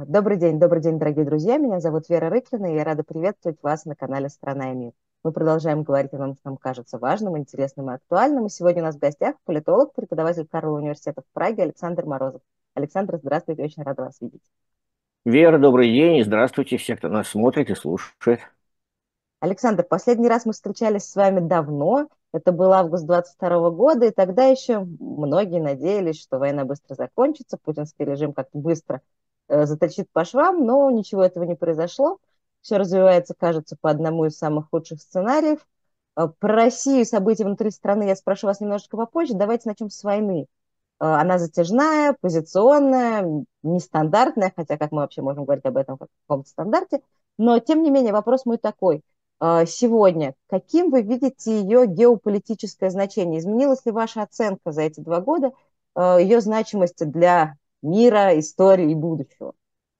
Добрый день, дорогие друзья. Меня зовут Вера Рыклина, и я рада приветствовать вас на канале «Страна и мир». Мы продолжаем говорить о том, что нам кажется важным, интересным и актуальным. И сегодня у нас в гостях политолог, преподаватель Карла университета в Праге Александр Морозов. Александр, здравствуйте, очень рада вас видеть. Вера, добрый день, и здравствуйте все, кто нас смотрит и слушает. Александр, последний раз мы встречались с вами давно. Это был август 22 года, и тогда еще многие надеялись, что война быстро закончится, путинский режим как-то быстро заточит по швам, но ничего этого не произошло. Все развивается, кажется, по одному из самых худших сценариев. Про Россию и события внутри страны я спрошу вас немножечко попозже. Давайте начнем с войны. Она затяжная, позиционная, нестандартная, хотя как мы вообще можем говорить об этом как о каком-то стандарте. Но, тем не менее, вопрос мой такой. Сегодня, каким вы видите ее геополитическое значение? Изменилась ли ваша оценка за эти 2 года, ее значимости для мира, истории и будущего?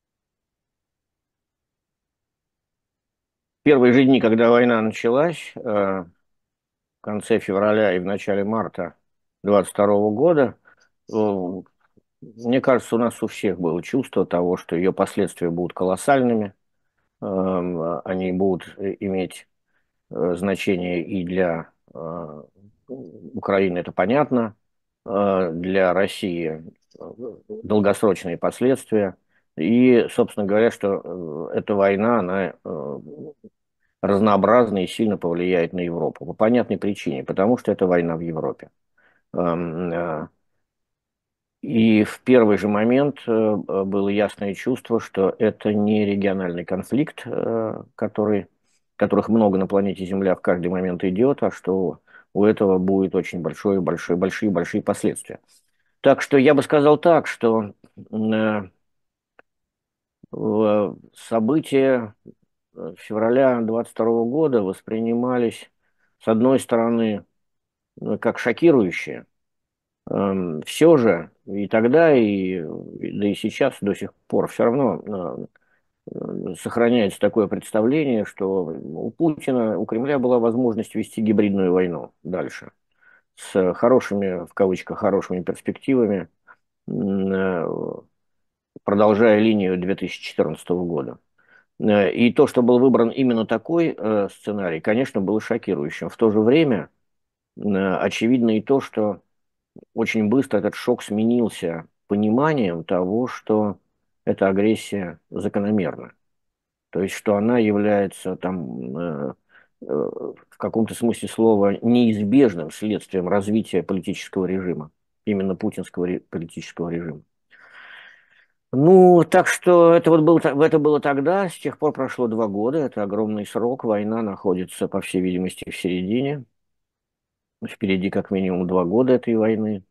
Первые же дни, когда война началась, в конце февраля и в начале марта 22 года, мне кажется, у нас у всех было чувство того, что ее последствия будут колоссальными, они будут иметь значение и для Украины, это понятно, для России долгосрочные последствия. И, собственно говоря, что эта война, она разнообразно и сильно повлияет на Европу. По понятной причине, потому что это война в Европе. Эм, э, И в первый же момент было ясное чувство, что это не региональный конфликт, которых много на планете Земля в каждый момент идет, а что у этого будет очень большие последствия. Так что я бы сказал так, что события февраля 22 года воспринимались, с одной стороны, как шокирующие. Все же и тогда, да и сейчас до сих пор все равно сохраняется такое представление, что у Путина, у Кремля была возможность вести гибридную войну дальше с хорошими, в кавычках, хорошими перспективами, э, продолжая линию 2014 года. И то, что был выбран именно такой сценарий, конечно, было шокирующим. В то же время очевидно и то, что очень быстро этот шок сменился пониманием того, что эта агрессия закономерна. То есть, что она является там, в каком-то смысле слова неизбежным следствием развития политического режима, именно путинского политического режима. Ну, так что это было тогда, с тех пор прошло 2 года, это огромный срок, война находится, по всей видимости, в середине, впереди как минимум 2 года этой войны.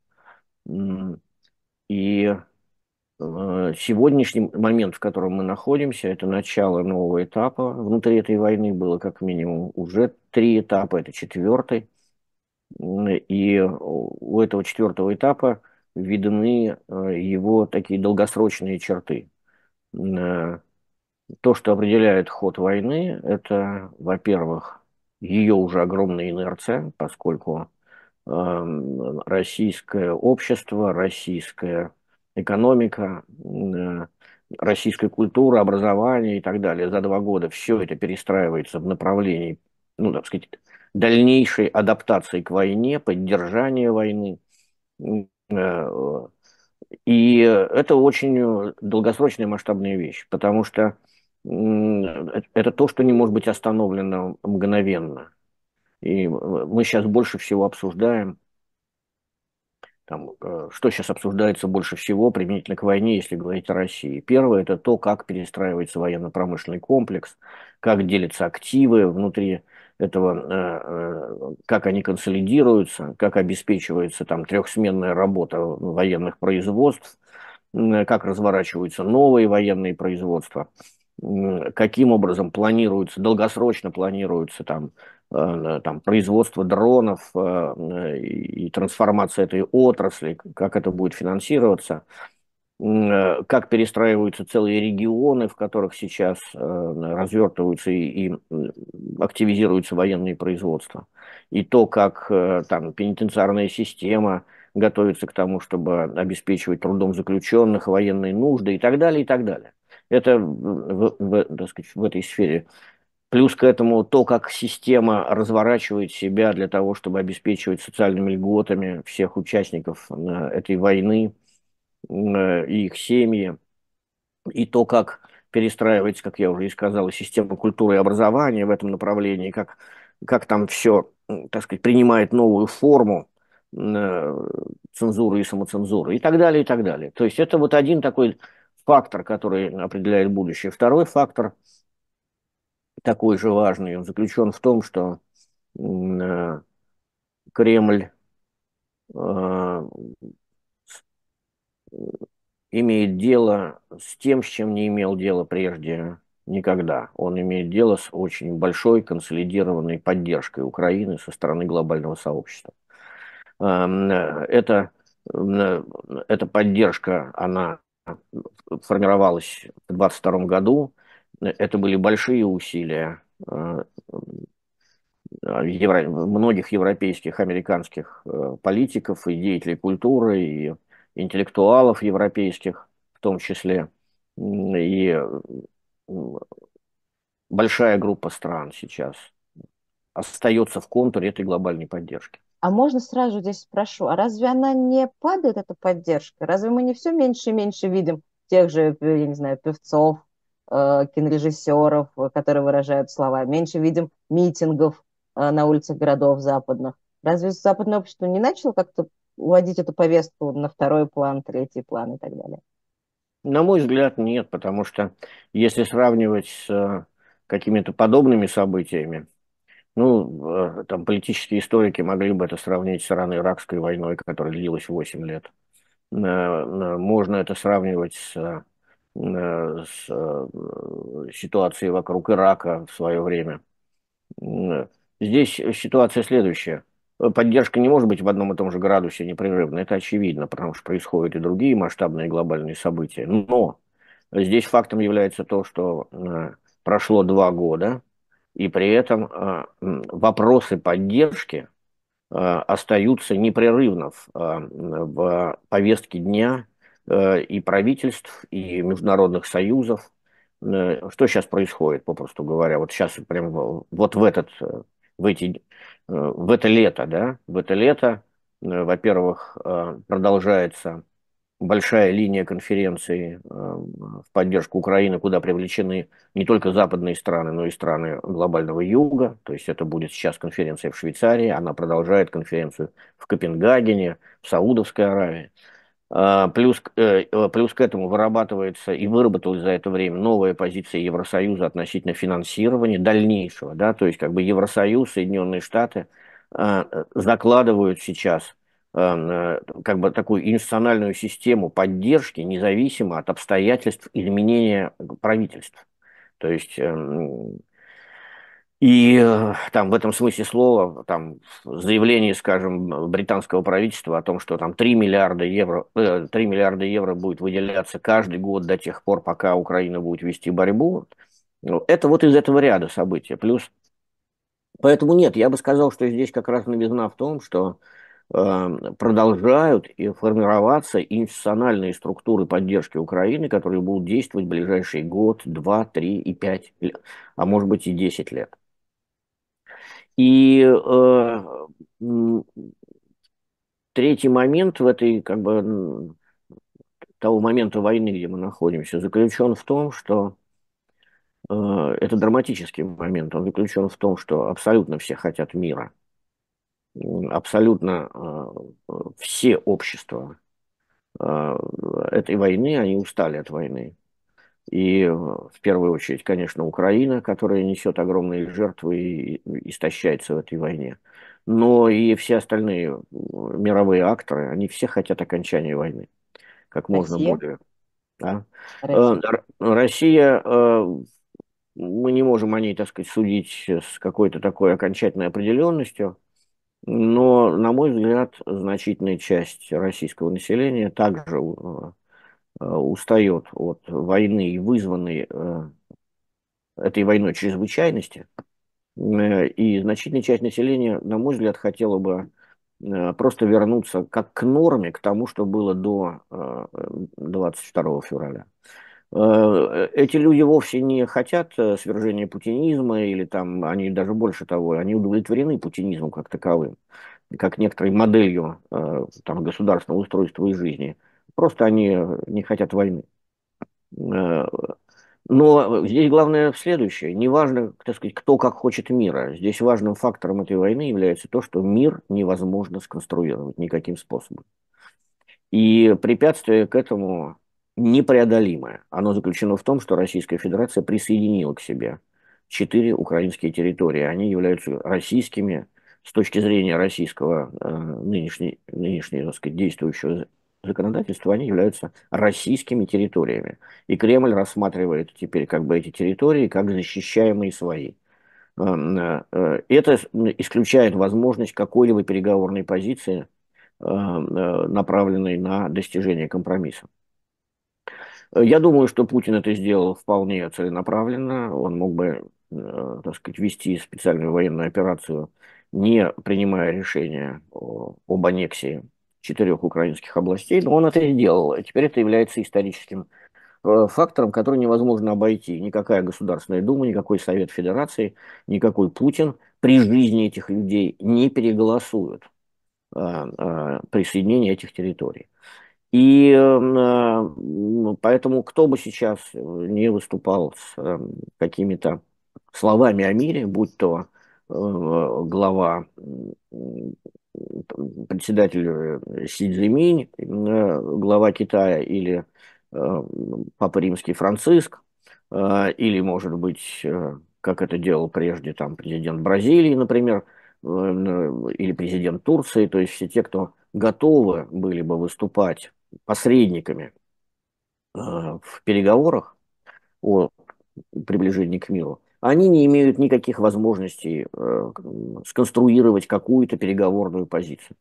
И сегодняшний момент, в котором мы находимся, это начало нового этапа. Внутри этой войны было как минимум уже 3 этапа, это четвертый. И у этого четвертого этапа видны его такие долгосрочные черты. Э, То, что определяет ход войны, это, во-первых, ее уже огромная инерция, поскольку российское общество, российская экономика, российская культура, образование и так далее. За 2 года все это перестраивается в направлении, ну, так сказать, дальнейшей адаптации к войне, поддержания войны. Э, И это очень долгосрочная масштабная вещь, потому что это то, что не может быть остановлено мгновенно. И мы сейчас больше всего обсуждаем там, что сейчас обсуждается больше всего применительно к войне, если говорить о России. Первое – это то, как перестраивается военно-промышленный комплекс, как делятся активы внутри этого, как они консолидируются, как обеспечивается там трехсменная работа военных производств, как разворачиваются новые военные производства, каким образом планируется, долгосрочно планируется там производство дронов и трансформация этой отрасли, как это будет финансироваться, как перестраиваются целые регионы, в которых сейчас развертываются и активизируются военные производства, и то, как там пенитенциарная система готовится к тому, чтобы обеспечивать трудом заключенных, военные нужды и так далее, и так далее. Это, так сказать, в этой сфере. Плюс к этому то, как система разворачивает себя для того, чтобы обеспечивать социальными льготами всех участников этой войны и их семьи, и то, как перестраивается, как я уже и сказал, система культуры и образования в этом направлении, как там все, так сказать, принимает новую форму цензуры и самоцензуры, и так далее, и так далее. То есть это вот один такой фактор, который определяет будущее. Второй фактор, такой же важный, он заключен в том, что э, Кремль э, имеет дело с тем, с чем не имел дела прежде никогда. Он имеет дело с очень большой консолидированной поддержкой Украины со стороны глобального сообщества. Эта, эта поддержка, она формировалась в 2022 году. Это были большие усилия многих европейских, американских политиков и деятелей культуры, и интеллектуалов европейских в том числе. И большая группа стран сейчас остается в контуре этой глобальной поддержки. А можно сразу здесь спрошу, а разве она не падает, эта поддержка? Разве мы не все меньше и меньше видим тех же, я не знаю, певцов, кинорежиссеров, которые выражают слова? Меньше видим митингов на улицах городов западных. Разве западное общество не начало как-то уводить эту повестку на второй план, третий план и так далее? На мой взгляд, нет, потому что если сравнивать с какими-то подобными событиями, ну, там политические историки могли бы это сравнить с ирано-иракской войной, которая длилась 8 лет. Можно это сравнивать с ситуацией вокруг Ирака в свое время. Здесь ситуация следующая. Поддержка не может быть в одном и том же градусе непрерывно, это очевидно, потому что происходят и другие масштабные глобальные события. Но здесь фактом является то, что прошло 2 года, и при этом вопросы поддержки остаются непрерывно в повестке дня и правительств, и международных союзов. Что сейчас происходит, попросту говоря? Вот сейчас прям вот в это лето, да, в это лето, во-первых, продолжается большая линия конференций в поддержку Украины, куда привлечены не только западные страны, но и страны глобального юга. То есть это будет сейчас конференция в Швейцарии, она продолжает конференцию в Копенгагене, в Саудовской Аравии. Плюс к этому вырабатывается и выработалась за это время новая позиция Евросоюза относительно финансирования дальнейшего. Да? То есть как бы Евросоюз, Соединенные Штаты закладывают сейчас как бы такую институциональную систему поддержки, независимо от обстоятельств изменения правительств. То есть там в этом смысле слова, там заявление, скажем, британского правительства о том, что там 3 миллиарда евро, 3 миллиарда евро будет выделяться каждый год до тех пор, пока Украина будет вести борьбу, ну, это вот из этого ряда событий. Плюс, поэтому нет, я бы сказал, что здесь как раз новизна в том, что продолжают и формироваться институциональные структуры поддержки Украины, которые будут действовать в ближайший год, 2, 3 и 5, а может быть и 10 лет. И третий момент в этой, как бы, того момента войны, где мы находимся, заключен в том, что это драматический момент. Он заключен в том, что абсолютно все хотят мира. Абсолютно все общества этой войны, они устали от войны. И в первую очередь, конечно, Украина, которая несет огромные жертвы и истощается в этой войне. Но и все остальные мировые акторы, они все хотят окончания войны как можно Россия? более. Да? Россия. Россия, мы не можем о ней, так сказать, судить с какой-то такой окончательной определенностью, но, на мой взгляд, значительная часть российского населения также устает от войны, вызванной этой войной чрезвычайности, и значительная часть населения, на мой взгляд, хотела бы просто вернуться как к норме, к тому, что было до 22 февраля. Эти люди вовсе не хотят свержения путинизма, или там они даже больше того, они удовлетворены путинизмом как таковым, как некоторой моделью там, государственного устройства и жизни. Просто они не хотят войны. Э, Но здесь главное следующее. Неважно, так сказать, кто как хочет мира. Здесь важным фактором этой войны является то, что мир невозможно сконструировать никаким способом. И препятствие к этому непреодолимое. Оно заключено в том, что Российская Федерация присоединила к себе 4 украинские территории. Они являются российскими с точки зрения российского нынешнего, так сказать, действующего законодательства, они являются российскими территориями. И Кремль рассматривает теперь как бы эти территории как защищаемые свои. Это исключает возможность какой-либо переговорной позиции, направленной на достижение компромисса. Я думаю, что Путин это сделал вполне целенаправленно. Он мог бы, так сказать, вести специальную военную операцию, не принимая решения об аннексии 4 украинских областей, но он это сделал. И теперь это является историческим фактором, который невозможно обойти. Никакая Государственная Дума, никакой Совет Федерации, никакой Путин при жизни этих людей не переголосуют присоединение этих территорий. И поэтому кто бы сейчас не выступал с какими-то словами о мире, будь то глава, председатель Си Цзиньпинь, глава Китая или Папа Римский Франциск, или, может быть, как это делал прежде там президент Бразилии, например, или президент Турции, то есть все те, кто готовы были бы выступать посредниками в переговорах о приближении к миру, они не имеют никаких возможностей сконструировать какую-то переговорную позицию.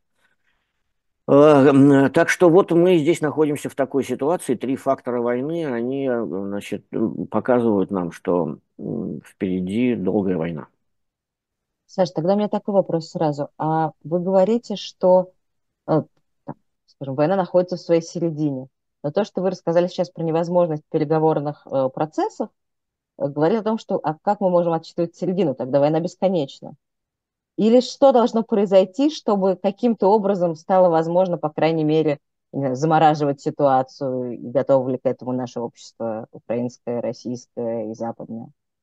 Так что вот мы здесь находимся в такой ситуации. 3 фактора войны, они, значит, показывают нам, что впереди долгая война. Саш, тогда у меня такой вопрос сразу. А вы говорите, что, э, так, скажем, война находится в своей середине. Но то, что вы рассказали сейчас про невозможность переговорных процессов, говорит о том, что а как мы можем отсчитывать середину? Тогда война бесконечна. Или что должно произойти, чтобы каким-то образом стало возможно, по крайней мере, не знаю, замораживать ситуацию, и готово ли к этому наше общество, украинское, российское и западное?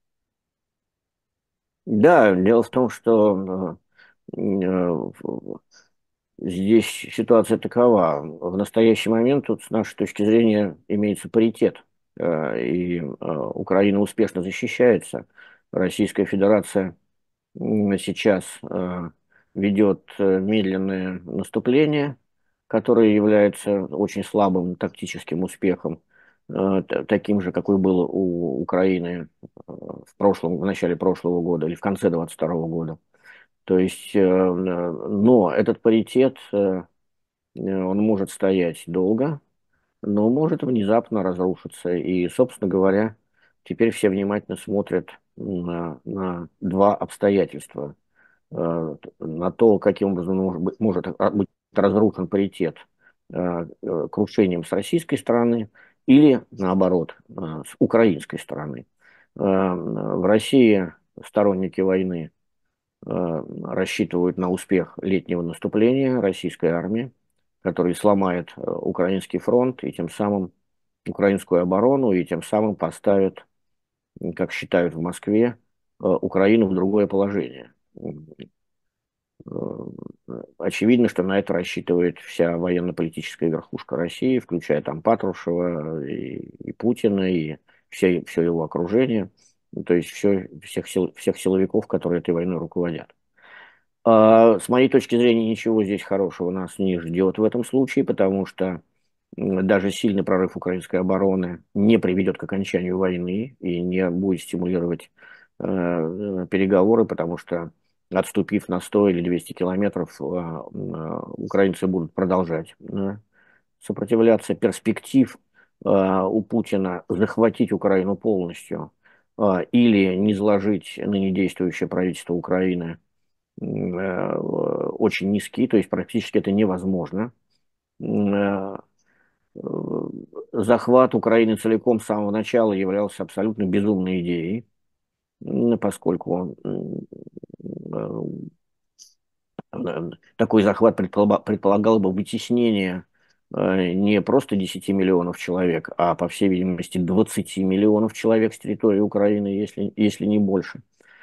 Да, дело в том, что здесь ситуация такова. В настоящий момент тут, с нашей точки зрения, имеется паритет. И Украина успешно защищается. Российская Федерация сейчас ведет медленное наступление, которое является очень слабым тактическим успехом, таким же, какой был у Украины в начале прошлого года или в конце 22 года. То есть, но этот паритет, он может стоять долго, но может внезапно разрушиться. И, собственно говоря, теперь все внимательно смотрят на 2 обстоятельства. На то, каким образом может быть разрушен паритет крушением с российской стороны или, наоборот, с украинской стороны. В России сторонники войны рассчитывают на успех летнего наступления российской армии, который сломает украинский фронт и тем самым украинскую оборону, и тем самым поставит, как считают в Москве, Украину в другое положение. Очевидно, что на это рассчитывает вся военно-политическая верхушка России, включая там Патрушева и Путина, и все его окружение, то есть всех силовиков, которые этой войной руководят. С моей точки зрения, ничего здесь хорошего нас не ждет в этом случае, потому что даже сильный прорыв украинской обороны не приведет к окончанию войны и не будет стимулировать переговоры, потому что, отступив на 100 или 200 километров, украинцы будут продолжать сопротивляться. Перспектив у Путина захватить Украину полностью или низложить ныне действующее правительство Украины очень низки, то есть практически это невозможно. захват Украины целиком с самого начала являлся абсолютно безумной идеей, поскольку такой захват предполагал бы вытеснение не просто 10 миллионов человек, а, по всей видимости, 20 миллионов человек с территории Украины, если не больше.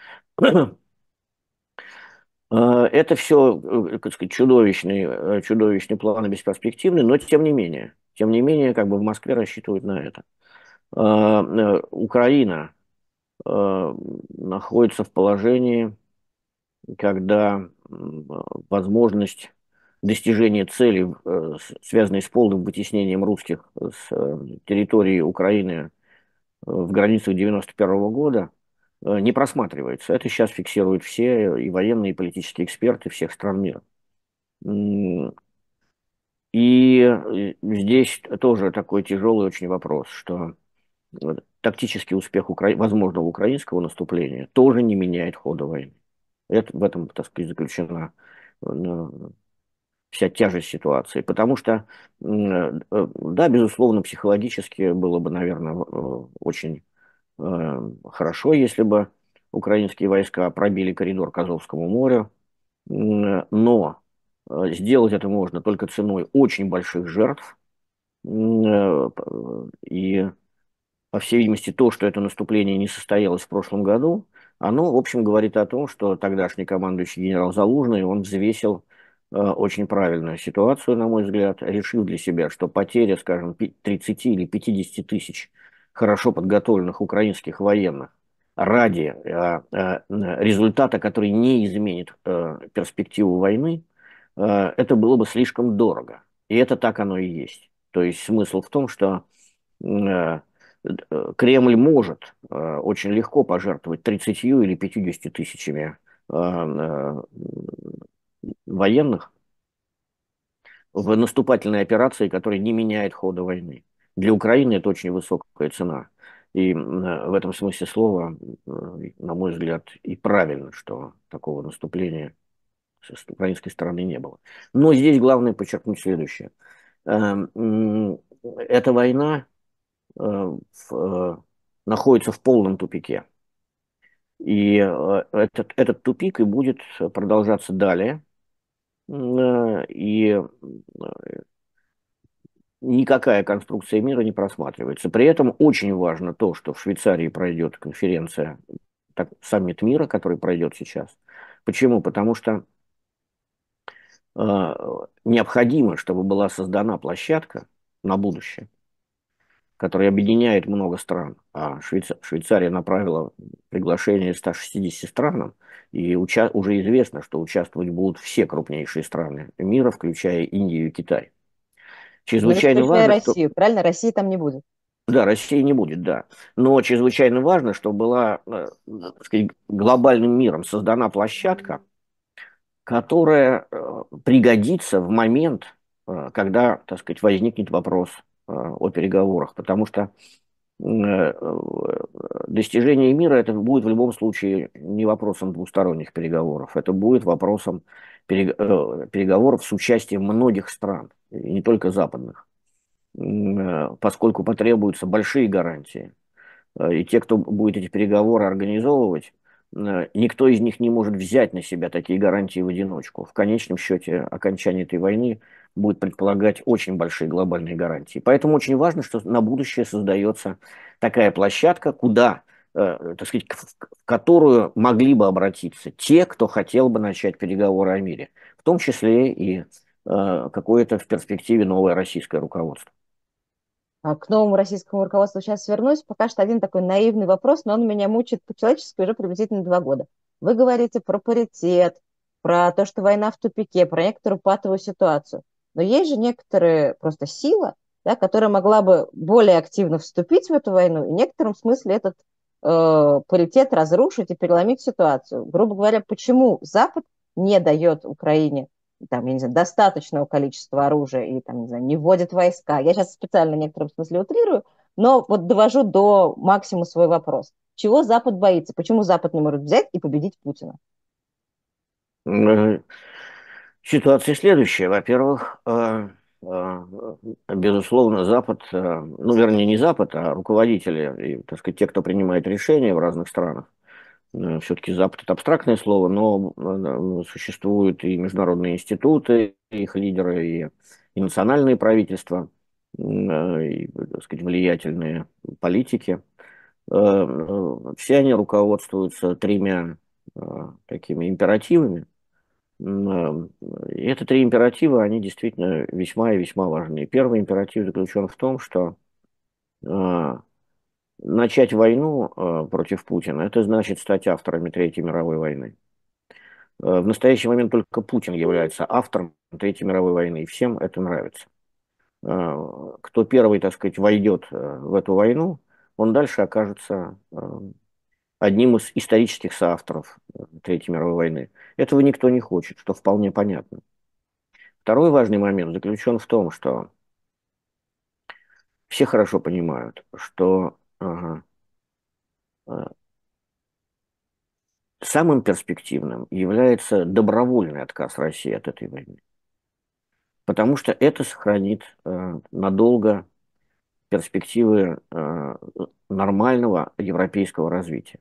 Это все, так сказать, чудовищный план и бесперспективный, но тем не менее, как бы в Москве рассчитывают на это. Украина находится в положении, когда возможность достижения цели, связанной с полным вытеснением русских с территории Украины в границах 91 года, не просматривается. Это сейчас фиксируют все и военные, и политические эксперты всех стран мира. И здесь тоже такой тяжелый очень вопрос, что тактический успех возможного украинского наступления тоже не меняет хода войны. В этом, так сказать, заключена вся тяжесть ситуации. Потому что, да, безусловно, психологически было бы, наверное, очень хорошо, если бы украинские войска пробили коридор к Азовскому морю, но сделать это можно только ценой очень больших жертв. И, по всей видимости, то, что это наступление не состоялось в прошлом году, оно, в общем, говорит о том, что тогдашний командующий генерал Залужный, он взвесил очень правильную ситуацию, на мой взгляд, решил для себя, что потеря, скажем, 30 или 50 тысяч хорошо подготовленных украинских военных ради результата, который не изменит перспективу войны, это было бы слишком дорого. И это так оно и есть. То есть смысл в том, что Кремль может очень легко пожертвовать 30 или 50 тысячами военных в наступательной операции, которая не меняет хода войны. Для Украины это очень высокая цена. И в этом смысле слова, на мой взгляд, и правильно, что такого наступления с украинской стороны не было. Но здесь главное подчеркнуть следующее. Эта война находится в полном тупике. И этот тупик и будет продолжаться далее. И никакая конструкция мира не просматривается. При этом очень важно то, что в Швейцарии пройдет конференция, саммит мира, который пройдет сейчас. Почему? Потому что необходимо, чтобы была создана площадка на будущее, которая объединяет много стран. А Швейцария направила приглашение 160 странам, и уже известно, что участвовать будут все крупнейшие страны мира, включая Индию и Китай. Не Чрезвычайно исключая важно, что... Россию, правильно? России там не будет. Да, России не будет, да. Но чрезвычайно важно, чтобы была, так сказать, глобальным миром создана площадка, которая пригодится в момент, когда, так сказать, возникнет вопрос о переговорах. Потому что достижение мира это будет в любом случае не вопросом двусторонних переговоров, это будет вопросом переговоров с участием многих стран, и не только западных, поскольку потребуются большие гарантии. И те, кто будет эти переговоры организовывать, никто из них не может взять на себя такие гарантии в одиночку. В конечном счете окончание этой войны будет предполагать очень большие глобальные гарантии. Поэтому очень важно, что на будущее создается такая площадка, куда, так сказать, в которую могли бы обратиться те, кто хотел бы начать переговоры о мире, в том числе и какое-то в перспективе новое российское руководство. К новому российскому руководству сейчас вернусь. Пока что один такой наивный вопрос, но он меня мучает по-человечески уже приблизительно 2 года. Вы говорите про паритет, про то, что война в тупике, про некоторую патовую ситуацию. Но есть же некоторая просто сила, да, которая могла бы более активно вступить в эту войну и в некотором смысле этот паритет разрушить и переломить ситуацию. Грубо говоря, почему Запад не дает Украине там, я не знаю, достаточного количества оружия и там, не знаю, не вводит войска. Я сейчас специально в некотором смысле утрирую, но вот довожу до максимума свой вопрос. Чего Запад боится? Почему Запад не может взять и победить Путина? Ситуация следующая. Во-первых, безусловно, Запад, ну, вернее, не Запад, а руководители, и, так сказать, те, кто принимает решения в разных странах. Все-таки Запад – это абстрактное слово, но существуют и международные институты, и их лидеры, и национальные правительства, и, так сказать, влиятельные политики. Все они руководствуются тремя такими императивами. М, И это три императива, они действительно весьма и весьма важны. Первый императив заключен в том, что э, начать войну против Путина – это значит стать авторами Третьей мировой войны. В настоящий момент только Путин является автором Третьей мировой войны, и всем это нравится. Кто первый, так сказать, войдет в эту войну, он дальше окажется одним из исторических соавторов Третьей мировой войны. Этого никто не хочет, что вполне понятно. Второй важный момент заключен в том, что все хорошо понимают, что э, самым перспективным является добровольный отказ России от этой войны. Потому что это сохранит надолго перспективы нормального европейского развития.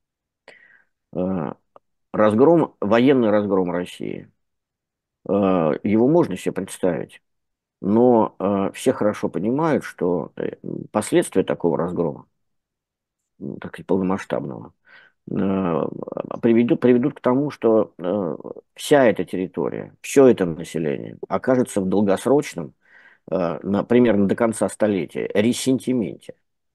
Э, военный разгром России, его можно себе представить, но все хорошо понимают, что последствия такого разгрома, так сказать, полномасштабного, приведут к тому, что вся эта территория, все это население окажется в долгосрочном, примерно до конца столетия, ресентименте.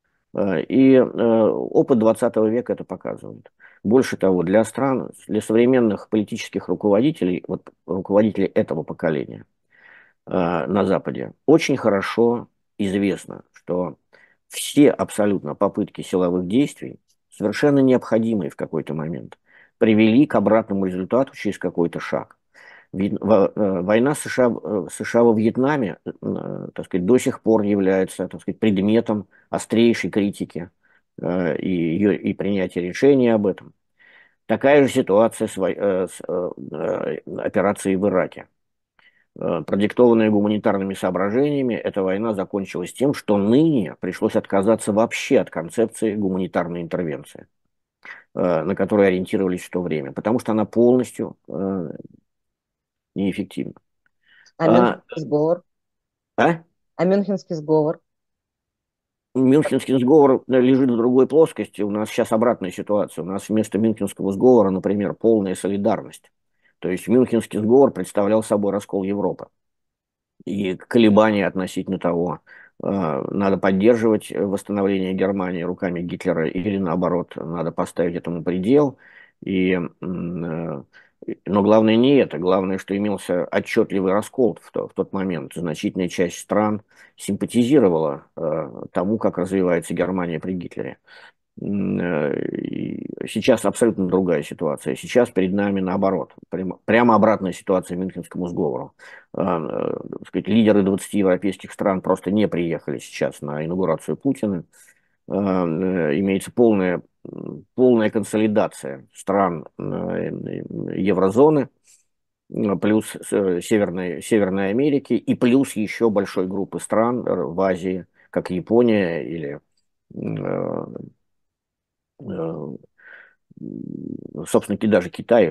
Опыт 20 века это показывает. Больше того, для стран, для современных политических руководителей, вот руководителей этого поколения, на Западе, очень хорошо известно, что все абсолютно попытки силовых действий, совершенно необходимые в какой-то момент, привели к обратному результату через какой-то шаг. Война США во Вьетнаме, так сказать, до сих пор является, так сказать, предметом острейшей критики и принятия решений об этом. Такая же ситуация с операцией в Ираке. Продиктованная гуманитарными соображениями, эта война закончилась тем, что ныне пришлось отказаться вообще от концепции гуманитарной интервенции, на которой ориентировались в то время, потому что она полностью неэффективна. А А, Мюнхенский сговор? а? А Мюнхенский сговор? Мюнхенский сговор лежит в другой плоскости. У нас сейчас обратная ситуация. У нас вместо Мюнхенского сговора, например, полная солидарность. То есть Мюнхенский сговор представлял собой раскол Европы и колебания относительно того, надо поддерживать восстановление Германии руками Гитлера или наоборот, надо поставить этому предел. Но главное не это. Главное, что имелся отчетливый раскол в тот момент. Значительная часть стран симпатизировала тому, как развивается Германия при Гитлере. И сейчас абсолютно другая ситуация. Сейчас перед нами наоборот. Прямо обратная ситуация Мюнхенскому сговору. Так сказать, лидеры 20 европейских стран просто не приехали сейчас на инаугурацию Путина. Имеется полная консолидация стран еврозоны, плюс Северной Америки, и плюс еще большой группы стран в Азии, как Япония или э, собственно, даже Китай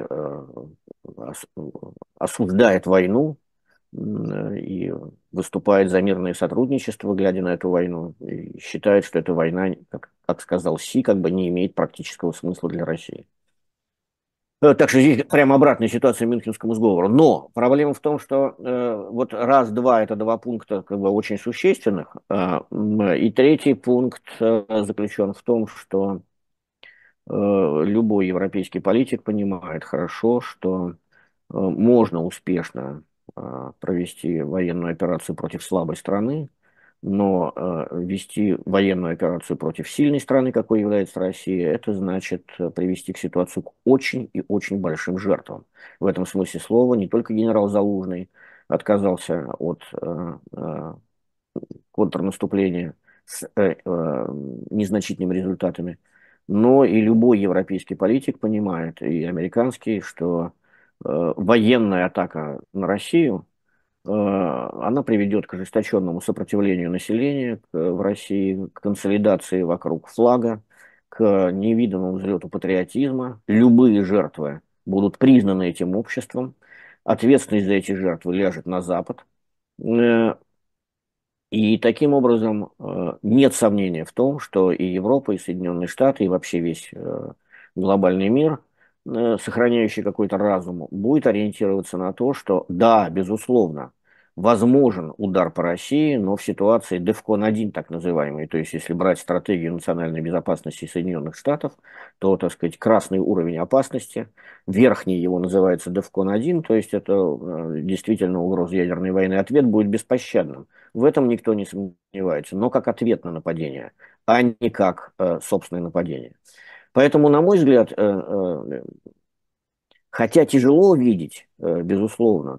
осуждает войну и выступает за мирное сотрудничество, глядя на эту войну, и считает, что эта война, как сказал Си, как бы не имеет практического смысла для России. Так что здесь прямо обратная ситуация Мюнхенскому сговору. Но проблема в том, что вот раз-два это два пункта как бы очень существенных. И третий пункт заключен в том, что любой европейский политик понимает хорошо, что можно успешно провести военную операцию против слабой страны, но вести военную операцию против сильной страны, какой является Россия, это значит привести к ситуации к очень и очень большим жертвам. В этом смысле слова не только генерал Залужный отказался от контрнаступления с незначительными результатами, но и любой европейский политик понимает, и американский, что военная атака на Россию она приведет к ожесточенному сопротивлению населения в России, к консолидации вокруг флага, к невиданному взлету патриотизма. Любые жертвы будут признаны этим обществом. Ответственность за эти жертвы ляжет на Запад. Э, И таким образом нет сомнения в том, что и Европа, и Соединенные Штаты, и вообще весь глобальный мир, сохраняющий какой-то разум, будет ориентироваться на то, что да, безусловно, возможен удар по России, но в ситуации DEFCON-1 так называемый, то есть если брать стратегию национальной безопасности Соединенных Штатов, то, так сказать, красный уровень опасности, верхний его называется DEFCON-1, то есть это действительно угроза ядерной войны, ответ будет беспощадным. В этом никто не сомневается, но как ответ на нападение, а не как собственное нападение. Поэтому, на мой взгляд, хотя тяжело видеть, безусловно,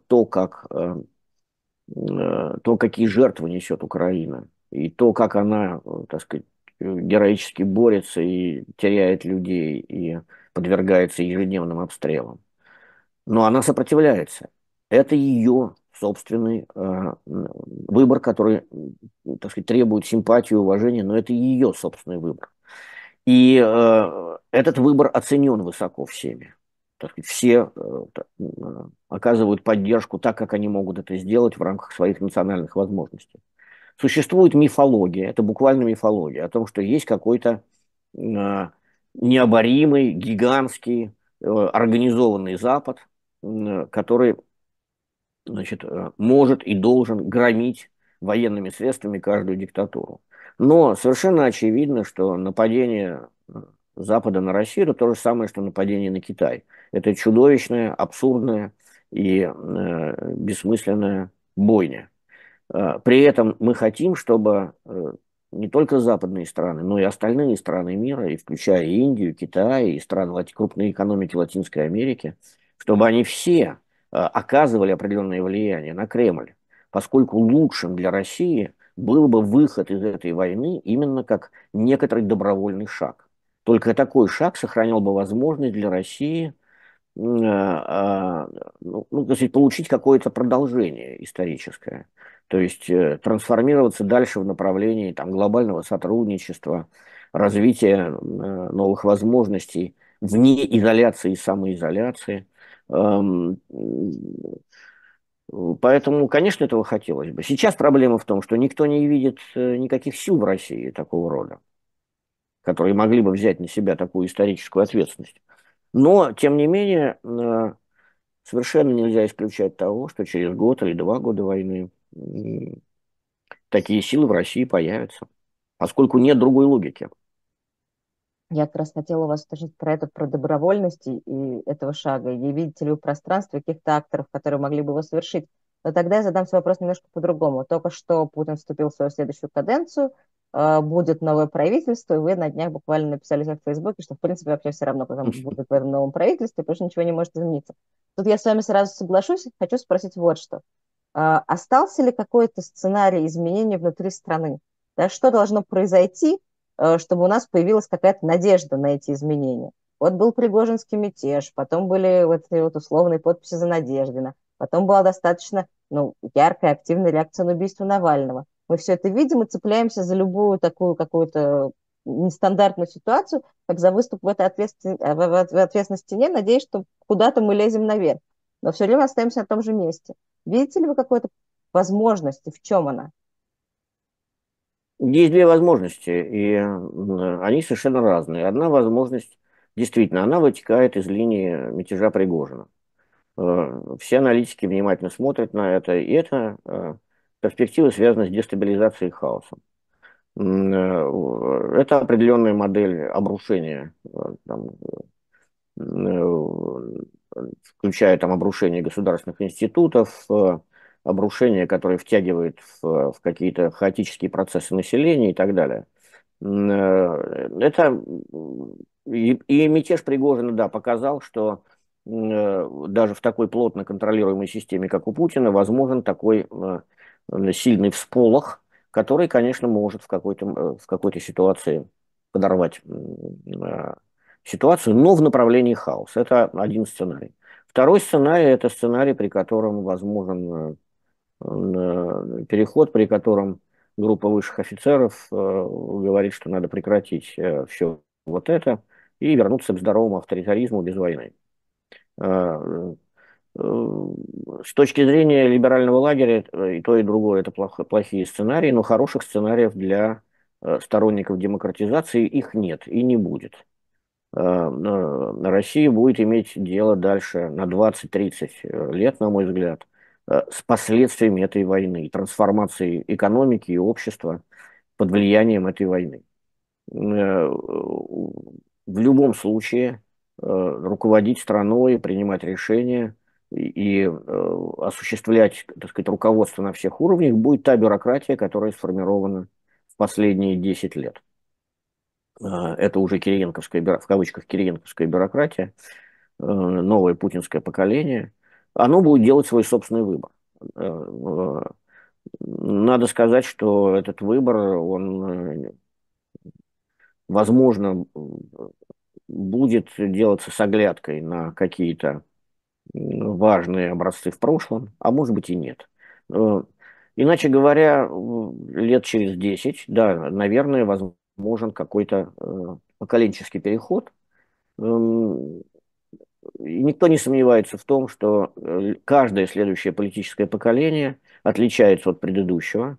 то, какие жертвы несет Украина, и то, как она, так сказать, героически борется и теряет людей, и подвергается ежедневным обстрелам. Но она сопротивляется. Это ее собственный выбор, который, так сказать, требует симпатии и уважения, но это ее собственный выбор. И этот выбор оценен высоко всеми. Так сказать, все оказывают поддержку так, как они могут это сделать в рамках своих национальных возможностей. Существует мифология, это буквально мифология, о том, что есть какой-то необоримый, гигантский, организованный Запад, который, значит, может и должен громить военными средствами каждую диктатуру. Но совершенно очевидно, что нападение Запада на Россию – это то же самое, что нападение на Китай. Это чудовищная, абсурдная и бессмысленная бойня. При этом мы хотим, чтобы не только западные страны, но и остальные страны мира, и включая и Индию, Китай, и страны крупные экономики Латинской Америки, чтобы они все оказывали определенное влияние на Кремль, поскольку лучшим для России был бы выход из этой войны именно как некоторый добровольный шаг. Только такой шаг сохранял бы возможность для России так сказать, получить какое-то продолжение историческое. То есть трансформироваться дальше в направлении там, глобального сотрудничества, развития новых возможностей вне изоляции и самоизоляции. Эм, Поэтому, конечно, этого хотелось бы. Сейчас проблема в том, что никто не видит никаких сил в России такого рода, которые могли бы взять на себя такую историческую ответственность. Но, тем не менее, совершенно нельзя исключать того, что через год или 2 года войны такие силы в России появятся, поскольку нет другой логики. Я как раз хотела у вас уточнить про это, про добровольность и этого шага. И видите ли вы в пространстве каких-то акторов, которые могли бы его совершить? Но тогда я задам свой вопрос немножко по-другому. Только что Путин вступил в свою следующую каденцию, будет новое правительство, и вы на днях буквально написали в Фейсбуке, что в принципе вообще все равно, кто там будет в этом новом правительстве, потому что ничего не может измениться. Тут я с вами сразу соглашусь, хочу спросить вот что. Остался ли какой-то сценарий изменений внутри страны? Да, что должно произойти, чтобы у нас появилась какая-то надежда на эти изменения? Вот был Пригожинский мятеж, потом были вот эти вот условные подписи за Надеждина, потом была достаточно яркая, активная реакция на убийство Навального. Мы все это видим и цепляемся за любую такую какую-то нестандартную ситуацию, как за выступ в этой в ответственной стене, надеясь, что куда-то мы лезем наверх. Но все время остаемся на том же месте. Видите ли вы какую-то возможность, и в чем она? Есть две возможности, и они совершенно разные. Одна возможность, действительно, она вытекает из линии мятежа Пригожина. Все аналитики внимательно смотрят на это, и это перспектива связана с дестабилизацией и хаосом. Это определенная модель обрушения там, включая там обрушение государственных институтов, обрушение, которое втягивает в какие-то хаотические процессы населения и так далее. Это и мятеж Пригожина, да, показал, что даже в такой плотно контролируемой системе, как у Путина, возможен такой сильный всполох, который, конечно, может в какой-то ситуации подорвать ситуацию, но в направлении хаоса. Это один сценарий. Второй сценарий – это сценарий, при котором возможен переход, при котором группа высших офицеров говорит, что надо прекратить все вот это и вернуться к здоровому авторитаризму без войны. Э, с точки зрения либерального лагеря и то, и другое это плохие сценарии, но хороших сценариев для сторонников демократизации их нет и не будет. Россия будет иметь дело дальше на 20-30 лет, на мой взгляд, с последствиями этой войны, трансформацией экономики и общества под влиянием этой войны. В любом случае руководить страной, принимать решения и осуществлять, так сказать, руководство на всех уровнях будет та бюрократия, которая сформирована в последние 10 лет. Это уже кириенковская, в кавычках, кириенковская бюрократия, новое путинское поколение. Оно будет делать свой собственный выбор. Надо сказать, что этот выбор, он, возможно, будет делаться с оглядкой на какие-то важные образцы в прошлом, а может быть и нет. Иначе говоря, лет через 10, да, наверное, возможен какой-то поколенческий переход. И никто не сомневается в том, что каждое следующее политическое поколение отличается от предыдущего.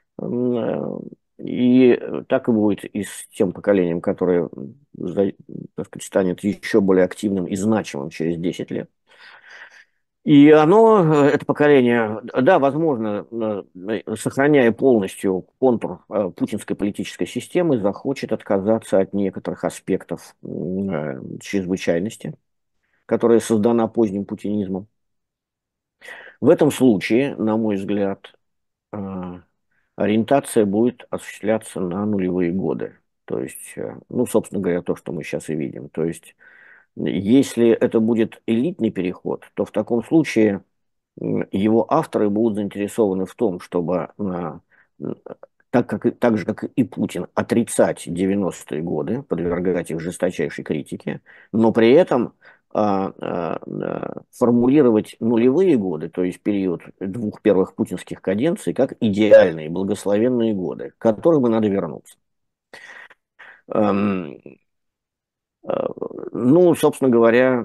И так и будет и с тем поколением, которое, так сказать, станет еще более активным и значимым через 10 лет. И оно, это поколение, да, возможно, сохраняя полностью контур путинской политической системы, захочет отказаться от некоторых аспектов чрезвычайности, которая создана поздним путинизмом. В этом случае, на мой взгляд, ориентация будет осуществляться на нулевые годы. То есть, ну, собственно говоря, то, что мы сейчас и видим. То есть, если это будет элитный переход, то в таком случае его авторы будут заинтересованы в том, чтобы, так же, как и Путин, отрицать 90-е годы, подвергать их жесточайшей критике, но при этом формулировать нулевые годы, то есть период двух первых путинских каденций, как идеальные, благословенные годы, к которым и надо вернуться. Эм, ну, собственно говоря,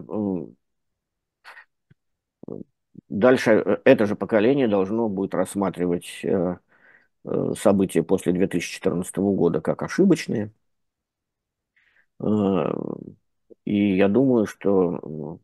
дальше это же поколение должно будет рассматривать события после 2014 года как ошибочные. И я думаю, что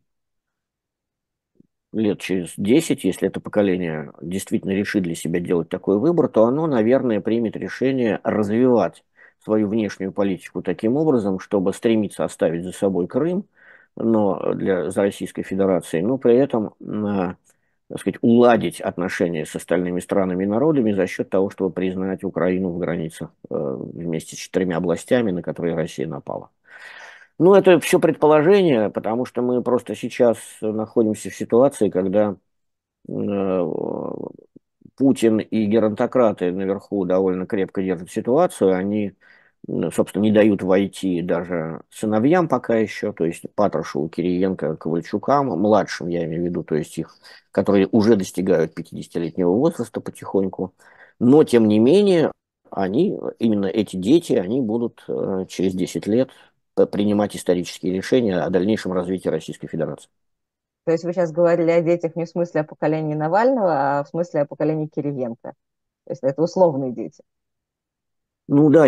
лет через 10, если это поколение действительно решит для себя делать такой выбор, то оно, наверное, примет решение развивать свою внешнюю политику таким образом, чтобы стремиться оставить за собой Крым, за Российской Федерацией, но при этом, так сказать, уладить отношения с остальными странами и народами за счет того, чтобы признать Украину в границах вместе с 4 областями, на которые Россия напала. Ну, это все предположение, потому что мы просто сейчас находимся в ситуации, когда э, Путин и геронтократы наверху довольно крепко держат ситуацию. Они, собственно, не дают войти даже сыновьям пока еще, то есть Патрушеву, Кириенко, Ковальчукам, младшим я имею в виду, то есть их, которые уже достигают 50-летнего возраста потихоньку. Но, тем не менее, они, именно эти дети, они будут через 10 лет принимать исторические решения о дальнейшем развитии Российской Федерации. То есть вы сейчас говорили о детях не в смысле о поколении Навального, а в смысле о поколении Кириенко. То есть это условные дети. Ну да,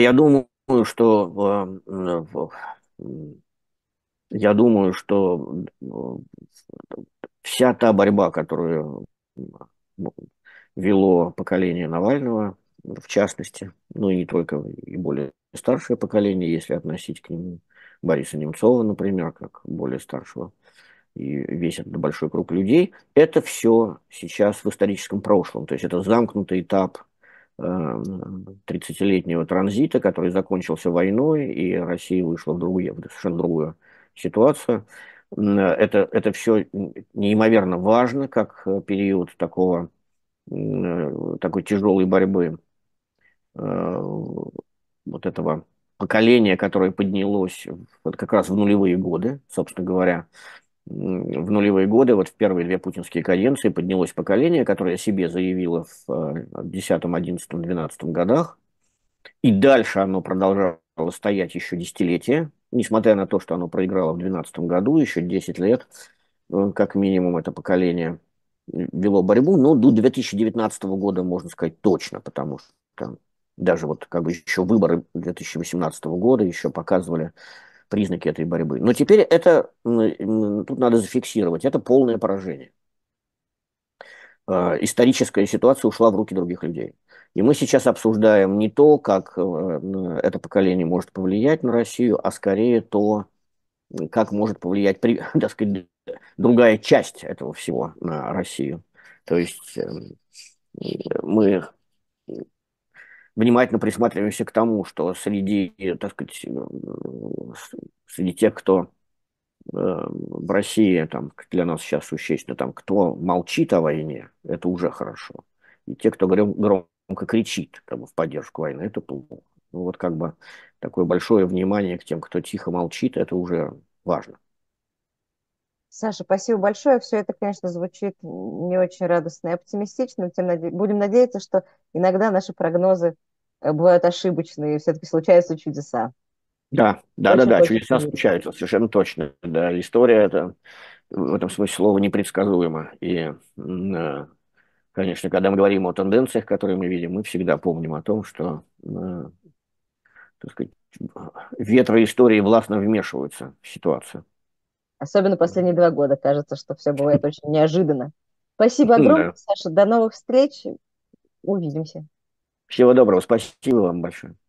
я думаю, что вся та борьба, которую вело поколение Навального, в частности, ну и не только, и более старшее поколение, если относить к нему Бориса Немцова, например, как более старшего, и весь этот большой круг людей, это все сейчас в историческом прошлом. То есть это замкнутый этап 30-летнего транзита, который закончился войной, и Россия вышла в совершенно другую ситуацию. Это все неимоверно важно, как период такой тяжелой борьбы вот этого поколения, которое поднялось вот как раз в нулевые годы, собственно говоря. в нулевые годы, вот в первые две путинские каденции, поднялось поколение, которое о себе заявило в 2010, 2011, 2012 годах. И дальше оно продолжало стоять еще десятилетия, несмотря на то, что оно проиграло в 2012 году, еще 10 лет, как минимум, это поколение вело борьбу. Но до 2019 года, можно сказать, точно, потому что даже вот как бы еще выборы 2018 года еще показывали признаки этой борьбы. Но теперь это, тут надо зафиксировать, это полное поражение. Историческая ситуация ушла в руки других людей. И мы сейчас обсуждаем не то, как это поколение может повлиять на Россию, а скорее то, как может повлиять, так сказать, другая часть этого всего на Россию. То есть мы внимательно присматриваемся к тому, что среди, так сказать, среди тех, кто в России там, для нас сейчас существенно, там, кто молчит о войне, это уже хорошо. И те, кто громко кричит там, в поддержку войны, это плохо. Ну, вот как бы такое большое внимание к тем, кто тихо молчит, это уже важно. Саша, спасибо большое. Все это, конечно, звучит не очень радостно и оптимистично, но будем надеяться, что иногда наши прогнозы бывают ошибочные, и все-таки случаются чудеса. Да, да, да, Очень да, хочется чудеса верить. случаются, совершенно точно. Да, история это в этом смысле слова непредсказуема. И, конечно, когда мы говорим о тенденциях, которые мы видим, мы всегда помним о том, что так сказать, ветры истории властно вмешиваются в ситуацию. Особенно последние 2 года. Кажется, что все бывает очень неожиданно. Спасибо огромное, Да. Саша. До новых встреч. Увидимся. Всего доброго. Спасибо вам большое.